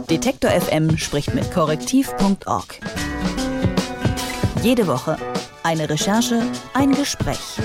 Detektor FM spricht mit korrektiv.org. Jede Woche eine Recherche, ein Gespräch.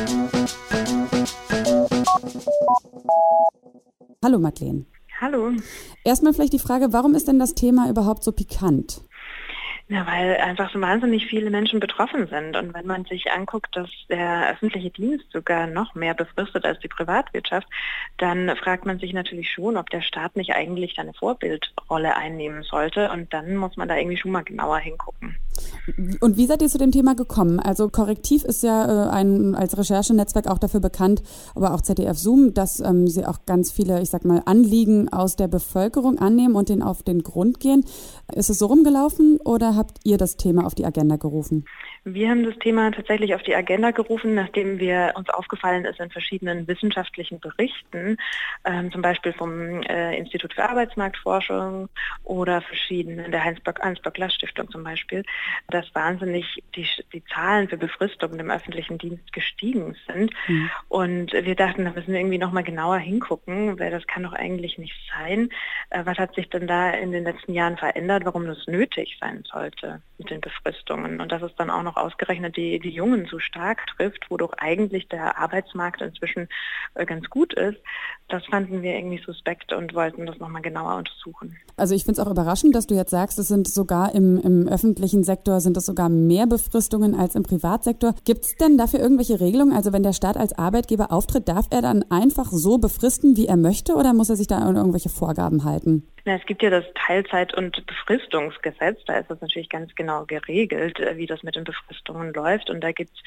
Hallo Madeleine. Hallo. Erstmal vielleicht die Frage, warum ist denn das Thema überhaupt so pikant? Ja, weil einfach so wahnsinnig viele Menschen betroffen sind. Und wenn man sich anguckt, dass der öffentliche Dienst sogar noch mehr befristet als die Privatwirtschaft, dann fragt man sich natürlich schon, ob der Staat nicht eigentlich eine Vorbildrolle einnehmen sollte. Und dann muss man da irgendwie schon mal genauer hingucken. Und wie seid ihr zu dem Thema gekommen? Also Korrektiv ist ja als Recherchenetzwerk auch dafür bekannt, aber auch ZDF Zoom, dass sie auch ganz viele, Anliegen aus der Bevölkerung annehmen und denen auf den Grund gehen. Ist es so rumgelaufen oder habt ihr das Thema auf die Agenda gerufen? Wir haben das Thema tatsächlich auf die Agenda gerufen, nachdem uns aufgefallen ist in verschiedenen wissenschaftlichen Berichten, zum Beispiel vom Institut für Arbeitsmarktforschung oder verschiedenen, der Hans-Böckler-Stiftung zum Beispiel, dass wahnsinnig die Zahlen für Befristungen im öffentlichen Dienst gestiegen sind. Mhm. Und wir dachten, da müssen wir irgendwie nochmal genauer hingucken, weil das kann doch eigentlich nicht sein. Was hat sich denn da in den letzten Jahren verändert, warum das nötig sein sollte mit den Befristungen? Und dass es dann auch noch ausgerechnet die Jungen so stark trifft, wo doch eigentlich der Arbeitsmarkt inzwischen ganz gut ist, das fanden wir irgendwie suspekt und wollten das nochmal genauer untersuchen. Also ich finde es auch überraschend, dass du jetzt sagst, es sind sogar im öffentlichen Sektor sind es sogar mehr Befristungen als im Privatsektor. Gibt es denn dafür irgendwelche Regelungen? Also wenn der Staat als Arbeitgeber auftritt, darf er dann einfach so befristen, wie er möchte, oder muss er sich da an irgendwelche Vorgaben halten? Ja, es gibt ja das Teilzeit- und Befristungsgesetz, da ist das natürlich ganz genau geregelt, wie das mit den Befristungen läuft, und da gibt's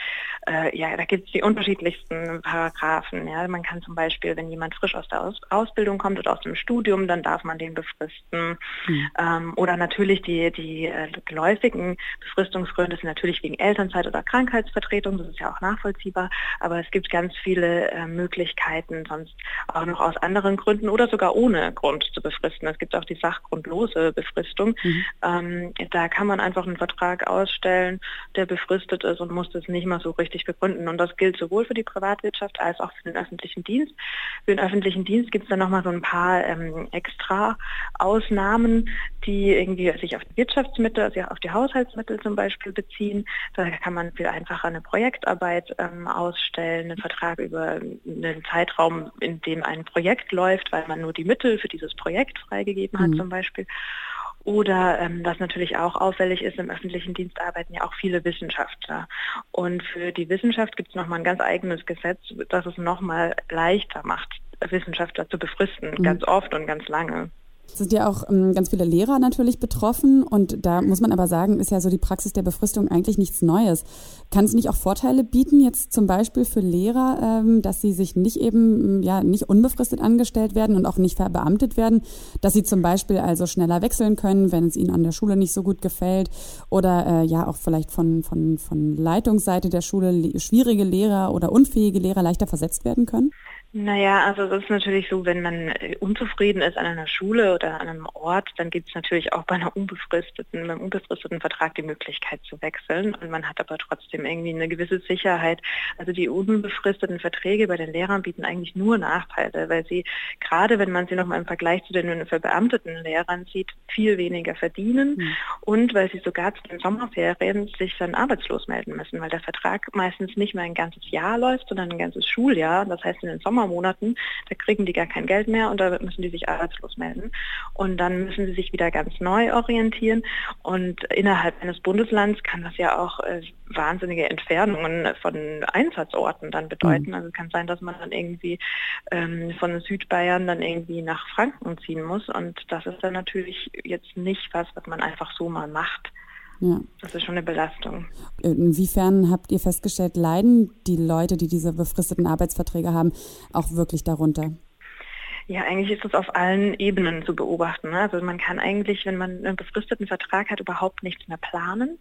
die unterschiedlichsten Paragraphen. Ja. Man kann zum Beispiel, wenn jemand frisch aus der Ausbildung kommt oder aus dem Studium, dann darf man den befristen. Oder natürlich die geläufigen Befristungsgründe sind natürlich wegen Elternzeit oder Krankheitsvertretung, das ist ja auch nachvollziehbar, aber es gibt ganz viele Möglichkeiten, sonst auch noch aus anderen Gründen oder sogar ohne Grund zu befristen. Es gibt auch die sachgrundlose Befristung. Da kann man einfach einen Vertrag ausstellen, der befristet ist und muss das nicht mal so richtig begründen. Und das gilt sowohl für die Privatwirtschaft als auch für den öffentlichen Dienst. Für den öffentlichen Dienst gibt es dann nochmal so ein paar extra Ausnahmen, die irgendwie sich auf die Wirtschaftsmittel, also auf die Haushaltsmittel zum Beispiel beziehen. Da kann man viel einfacher eine Projektarbeit ausstellen, einen Vertrag über einen Zeitraum, in dem ein Projekt läuft, weil man nur die Mittel für dieses Projekt freigegeben hat zum Beispiel. Oder was natürlich auch auffällig ist, im öffentlichen Dienst arbeiten ja auch viele Wissenschaftler. Und für die Wissenschaft gibt es nochmal ein ganz eigenes Gesetz, das es nochmal leichter macht, Wissenschaftler zu befristen, ganz oft und ganz lange. Es sind ja auch ganz viele Lehrer natürlich betroffen, und da muss man aber sagen, ist ja so die Praxis der Befristung eigentlich nichts Neues. Kann es nicht auch Vorteile bieten, jetzt zum Beispiel für Lehrer, dass sie sich nicht unbefristet angestellt werden und auch nicht verbeamtet werden, dass sie zum Beispiel also schneller wechseln können, wenn es ihnen an der Schule nicht so gut gefällt, oder auch vielleicht von Leitungsseite der Schule schwierige Lehrer oder unfähige Lehrer leichter versetzt werden können? Naja, also das ist natürlich so, wenn man unzufrieden ist an einer Schule oder an einem Ort, dann gibt es natürlich auch beim unbefristeten Vertrag die Möglichkeit zu wechseln, und man hat aber trotzdem irgendwie eine gewisse Sicherheit. Also die unbefristeten Verträge bei den Lehrern bieten eigentlich nur Nachteile, weil sie, gerade wenn man sie nochmal im Vergleich zu den verbeamteten Lehrern sieht, viel weniger verdienen und weil sie sogar zu den Sommerferien sich dann arbeitslos melden müssen, weil der Vertrag meistens nicht mehr ein ganzes Jahr läuft, sondern ein ganzes Schuljahr. Das heißt, in den Sommermonaten, da kriegen die gar kein Geld mehr und da müssen die sich arbeitslos melden. Und dann müssen sie sich wieder ganz neu orientieren. Und innerhalb eines Bundeslands kann das ja auch wahnsinnige Entfernungen von Einsatzorten dann bedeuten. Also es kann sein, dass man dann irgendwie von Südbayern dann irgendwie nach Franken ziehen muss. Und das ist dann natürlich jetzt nicht was man einfach so mal macht. Ja. Das ist schon eine Belastung. Inwiefern habt ihr festgestellt, leiden die Leute, die diese befristeten Arbeitsverträge haben, auch wirklich darunter? Ja, eigentlich ist es auf allen Ebenen zu beobachten. Ne? Also man kann eigentlich, wenn man einen befristeten Vertrag hat, überhaupt nichts mehr planen.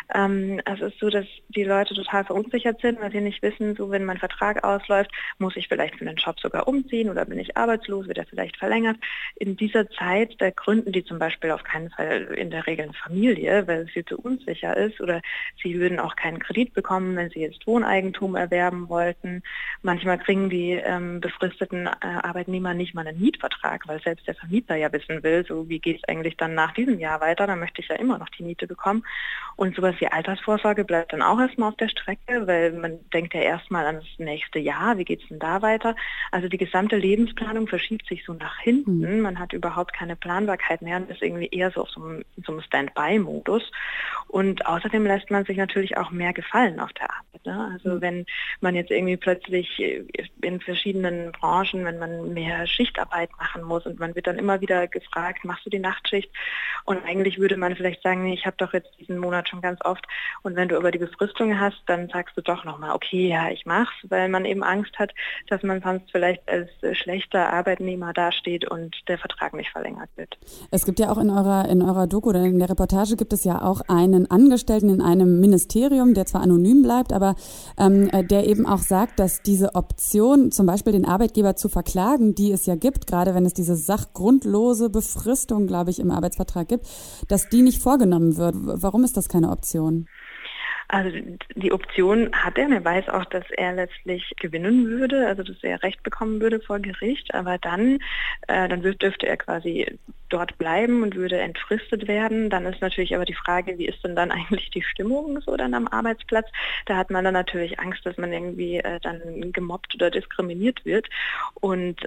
Es ist so, dass die Leute total verunsichert sind, weil sie nicht wissen, so wenn mein Vertrag ausläuft, muss ich vielleicht für den Job sogar umziehen oder bin ich arbeitslos, wird er vielleicht verlängert. in dieser Zeit, da gründen die zum Beispiel auf keinen Fall in der Regel eine Familie, weil es viel zu unsicher ist, oder sie würden auch keinen Kredit bekommen, wenn sie jetzt Wohneigentum erwerben wollten. Manchmal kriegen die befristeten Arbeitnehmer nicht mal einen Mietvertrag, weil selbst der Vermieter ja wissen will, so wie geht es eigentlich dann nach diesem Jahr weiter, dann möchte ich ja immer noch die Miete bekommen. Und sowas wie Altersvorsorge bleibt dann auch erstmal auf der Strecke, weil man denkt ja erstmal an das nächste Jahr, wie geht es denn da weiter? Also die gesamte Lebensplanung verschiebt sich so nach hinten, man hat überhaupt keine Planbarkeit mehr und ist irgendwie eher so auf so einem Stand-by-Modus. Und außerdem lässt man sich natürlich auch mehr gefallen auf der Arbeit. Ne? Also wenn man jetzt irgendwie plötzlich in verschiedenen Branchen, wenn man mehr Schichtarbeit machen muss und man wird dann immer wieder gefragt, machst du die Nachtschicht? Und eigentlich würde man vielleicht sagen, nee, ich habe doch jetzt diesen Monat schon ganz oft. Und wenn du aber die Befristung hast, dann sagst du doch nochmal, okay, ja, ich mach's, weil man eben Angst hat, dass man sonst vielleicht als schlechter Arbeitnehmer dasteht und der Vertrag nicht verlängert wird. Es gibt ja auch in eurer Doku oder in der Reportage gibt es ja auch einen Angestellten in einem Ministerium, der zwar anonym bleibt, aber der eben auch sagt, dass diese Option, zum Beispiel den Arbeitgeber zu verklagen, die es ja gibt, gerade wenn es diese sachgrundlose Befristung, glaube ich, im Arbeitsvertrag gibt, dass die nicht vorgenommen wird. Warum ist das keine Option? Also die Option hat er. Er weiß auch, dass er letztlich gewinnen würde, also dass er Recht bekommen würde vor Gericht. Aber dann dürfte er quasi dort bleiben und würde entfristet werden. Dann ist natürlich aber die Frage, wie ist denn dann eigentlich die Stimmung so dann am Arbeitsplatz? Da hat man dann natürlich Angst, dass man irgendwie dann gemobbt oder diskriminiert wird. Und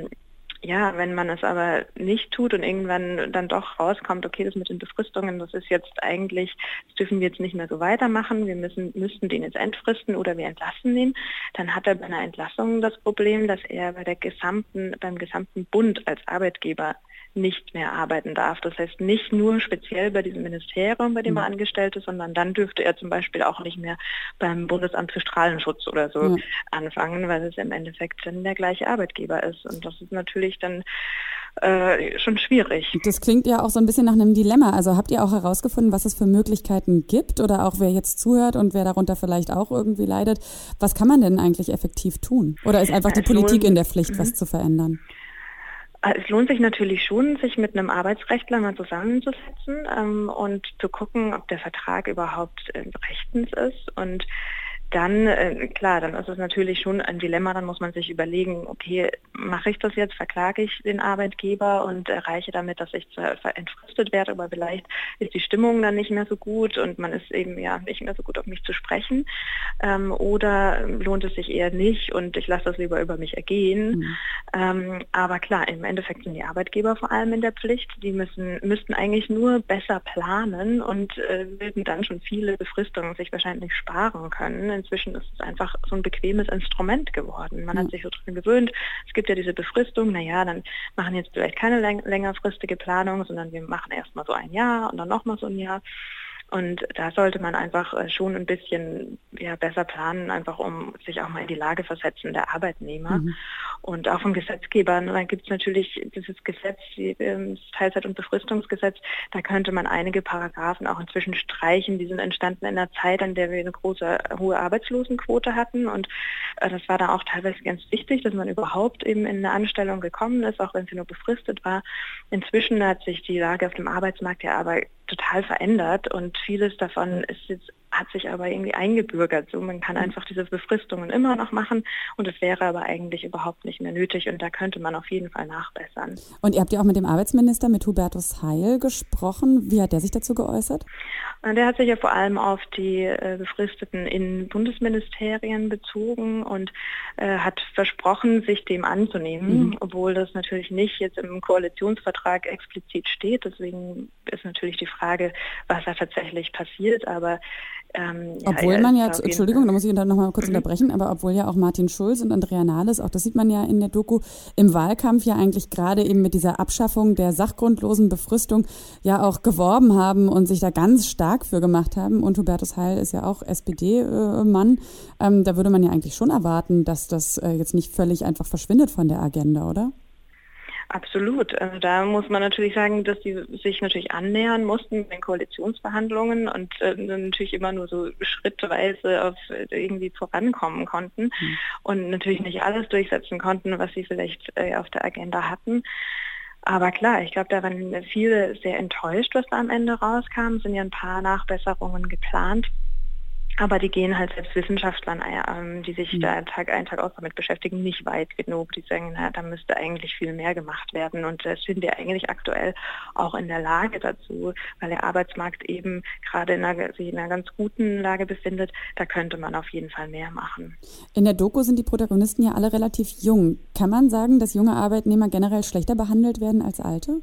ja, wenn man es aber nicht tut und irgendwann dann doch rauskommt, okay, das mit den Befristungen, das ist jetzt eigentlich, das dürfen wir jetzt nicht mehr so weitermachen, wir müssten den jetzt entfristen oder wir entlassen den, dann hat er bei einer Entlassung das Problem, dass er beim gesamten Bund als Arbeitgeber nicht mehr arbeiten darf. Das heißt nicht nur speziell bei diesem Ministerium, bei dem er angestellt ist, sondern dann dürfte er zum Beispiel auch nicht mehr beim Bundesamt für Strahlenschutz oder so anfangen, weil es im Endeffekt dann der gleiche Arbeitgeber ist. Und das ist natürlich dann schon schwierig. Das klingt ja auch so ein bisschen nach einem Dilemma. Also habt ihr auch herausgefunden, was es für Möglichkeiten gibt oder auch wer jetzt zuhört und wer darunter vielleicht auch irgendwie leidet? Was kann man denn eigentlich effektiv tun? Oder ist einfach die Politik in der Pflicht, was zu verändern? Es lohnt sich natürlich schon, sich mit einem Arbeitsrechtler mal zusammenzusetzen und zu gucken, ob der Vertrag überhaupt rechtens ist. Und dann, klar, dann ist es natürlich schon ein Dilemma, dann muss man sich überlegen, okay, mache ich das jetzt, verklage ich den Arbeitgeber und erreiche damit, dass ich entfristet werde, aber vielleicht ist die Stimmung dann nicht mehr so gut und man ist eben ja nicht mehr so gut auf mich zu sprechen, oder lohnt es sich eher nicht und ich lasse das lieber über mich ergehen. Aber klar, im Endeffekt sind die Arbeitgeber vor allem in der Pflicht, die müssten eigentlich nur besser planen und würden dann schon viele Befristungen sich wahrscheinlich sparen können. Inzwischen ist es einfach so ein bequemes Instrument geworden. Man hat sich so dran gewöhnt, es gibt ja diese Befristung, naja, dann machen jetzt vielleicht keine längerfristige Planung, sondern wir machen erstmal so ein Jahr und dann nochmal so ein Jahr. Und da sollte man einfach schon ein bisschen besser planen, einfach um sich auch mal in die Lage versetzen der Arbeitnehmer. Und auch vom Gesetzgeber, dann gibt es natürlich dieses Gesetz, das Teilzeit- und Befristungsgesetz, da könnte man einige Paragraphen auch inzwischen streichen. Die sind entstanden in einer Zeit, in der wir eine hohe Arbeitslosenquote hatten. Und das war da auch teilweise ganz wichtig, dass man überhaupt eben in eine Anstellung gekommen ist, auch wenn sie nur befristet war. Inzwischen hat sich die Lage auf dem Arbeitsmarkt ja aber total verändert und vieles davon hat sich aber irgendwie eingebürgert. So, man kann einfach diese Befristungen immer noch machen und es wäre aber eigentlich überhaupt nicht mehr nötig und da könnte man auf jeden Fall nachbessern. Und ihr habt ja auch mit dem Arbeitsminister, mit Hubertus Heil, gesprochen. Wie hat der sich dazu geäußert? Der hat sich ja vor allem auf die Befristeten in Bundesministerien bezogen und hat versprochen, sich dem anzunehmen, obwohl das natürlich nicht jetzt im Koalitionsvertrag explizit steht. Deswegen ist natürlich die Frage, was da tatsächlich passiert, aber obwohl man ja, Entschuldigung, da muss ich dann noch mal kurz unterbrechen, aber obwohl ja auch Martin Schulz und Andrea Nahles, auch das sieht man ja in der Doku, im Wahlkampf ja eigentlich gerade eben mit dieser Abschaffung der sachgrundlosen Befristung ja auch geworben haben und sich da ganz stark für gemacht haben. Und Hubertus Heil ist ja auch SPD-Mann. Da würde man ja eigentlich schon erwarten, dass das jetzt nicht völlig einfach verschwindet von der Agenda, oder? Absolut. Also da muss man natürlich sagen, dass die sich natürlich annähern mussten in den Koalitionsverhandlungen und natürlich immer nur so schrittweise irgendwie vorankommen konnten und natürlich nicht alles durchsetzen konnten, was sie vielleicht auf der Agenda hatten. Aber klar, ich glaube, da waren viele sehr enttäuscht, was da am Ende rauskam. Es sind ja ein paar Nachbesserungen geplant. Aber die gehen halt selbst Wissenschaftlern, die sich da Tag ein, Tag aus damit beschäftigen, nicht weit genug. Die sagen, da müsste eigentlich viel mehr gemacht werden. Und das sind wir eigentlich aktuell auch in der Lage dazu, weil der Arbeitsmarkt eben gerade sich in einer ganz guten Lage befindet. Da könnte man auf jeden Fall mehr machen. In der Doku sind die Protagonisten ja alle relativ jung. Kann man sagen, dass junge Arbeitnehmer generell schlechter behandelt werden als alte?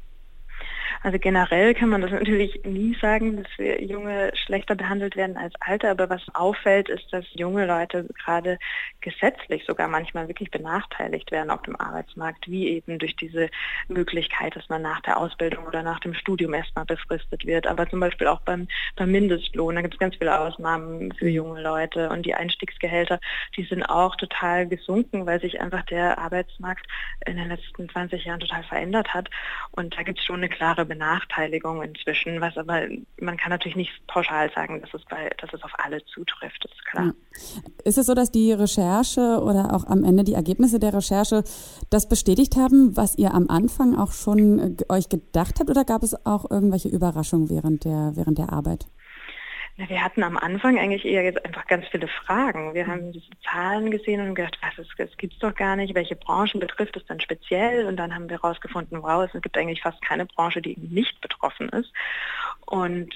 Also generell kann man das natürlich nie sagen, dass wir Junge schlechter behandelt werden als Alte, aber was auffällt, ist, dass junge Leute gerade gesetzlich sogar manchmal wirklich benachteiligt werden auf dem Arbeitsmarkt, wie eben durch diese Möglichkeit, dass man nach der Ausbildung oder nach dem Studium erstmal befristet wird, aber zum Beispiel auch beim Mindestlohn, da gibt es ganz viele Ausnahmen für junge Leute und die Einstiegsgehälter, die sind auch total gesunken, weil sich einfach der Arbeitsmarkt in den letzten 20 Jahren total verändert hat und da gibt es schon eine klare Benachteiligung inzwischen, was aber man kann natürlich nicht pauschal sagen, dass es auf alle zutrifft, das ist klar. Ist es so, dass die Recherche oder auch am Ende die Ergebnisse der Recherche das bestätigt haben, was ihr am Anfang auch schon euch gedacht habt, oder gab es auch irgendwelche Überraschungen während der Arbeit? Wir hatten am Anfang eigentlich eher jetzt einfach ganz viele Fragen. Wir haben diese Zahlen gesehen und gedacht, das gibt's doch gar nicht. Welche Branchen betrifft es dann speziell? Und dann haben wir herausgefunden, wow, es gibt eigentlich fast keine Branche, die nicht betroffen ist. Und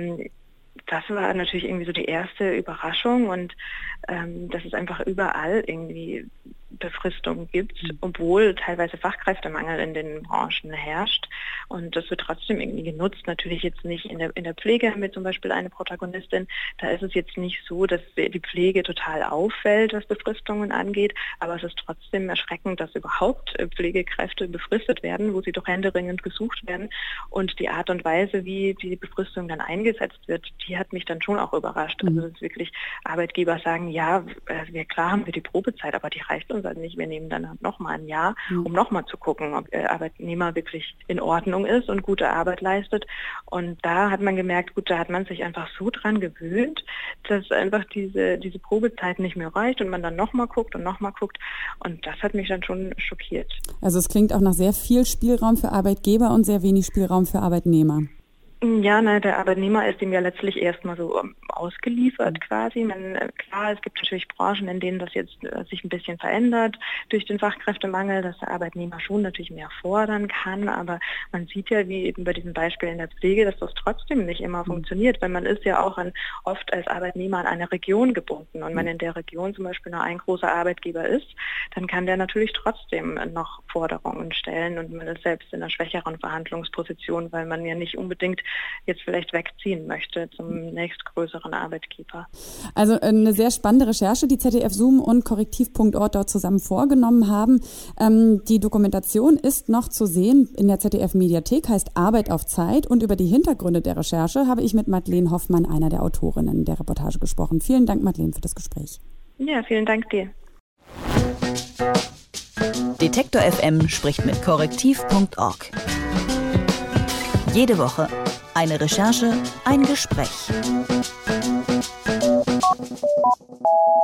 das war natürlich irgendwie so die erste Überraschung und dass es einfach überall irgendwie Befristung gibt, obwohl teilweise Fachkräftemangel in den Branchen herrscht. Und das wird trotzdem irgendwie genutzt. Natürlich jetzt nicht in der Pflege haben wir zum Beispiel eine Protagonistin. Da ist es jetzt nicht so, dass die Pflege total auffällt, was Befristungen angeht. Aber es ist trotzdem erschreckend, dass überhaupt Pflegekräfte befristet werden, wo sie doch händeringend gesucht werden. Und die Art und Weise, wie die Befristung dann eingesetzt wird, die hat mich dann schon auch überrascht. Also dass wirklich Arbeitgeber sagen, ja, klar haben wir die Probezeit, aber die reicht uns halt nicht. Wir nehmen dann nochmal ein Jahr, um nochmal zu gucken, ob der Arbeitnehmer wirklich in Ordnung ist und gute Arbeit leistet. Und da hat man gemerkt, gut, da hat man sich einfach so dran gewöhnt, dass einfach diese Probezeit nicht mehr reicht und man dann nochmal guckt und nochmal guckt. Und das hat mich dann schon schockiert. Also es klingt auch nach sehr viel Spielraum für Arbeitgeber und sehr wenig Spielraum für Arbeitnehmer. Ja, der Arbeitnehmer ist ihm ja letztlich erstmal so ausgeliefert quasi. Klar, es gibt natürlich Branchen, in denen das jetzt sich ein bisschen verändert durch den Fachkräftemangel, dass der Arbeitnehmer schon natürlich mehr fordern kann, aber man sieht ja, wie eben bei diesem Beispiel in der Pflege, dass das trotzdem nicht immer funktioniert, weil man ist ja auch oft als Arbeitnehmer an eine Region gebunden und wenn in der Region zum Beispiel nur ein großer Arbeitgeber ist, dann kann der natürlich trotzdem noch Forderungen stellen und man ist selbst in einer schwächeren Verhandlungsposition, weil man ja nicht unbedingt jetzt vielleicht wegziehen möchte zum nächstgrößeren Arbeitgeber. Also eine sehr spannende Recherche, die ZDF Zoom und Korrektiv.org dort zusammen vorgenommen haben. Die Dokumentation ist noch zu sehen in der ZDF-Mediathek, heißt Arbeit auf Zeit. Und über die Hintergründe der Recherche habe ich mit Madeleine Hoffmann, einer der Autorinnen der Reportage, gesprochen. Vielen Dank, Madeleine, für das Gespräch. Ja, vielen Dank dir. Detektor FM spricht mit Korrektiv.org. Jede Woche eine Recherche, ein Gespräch.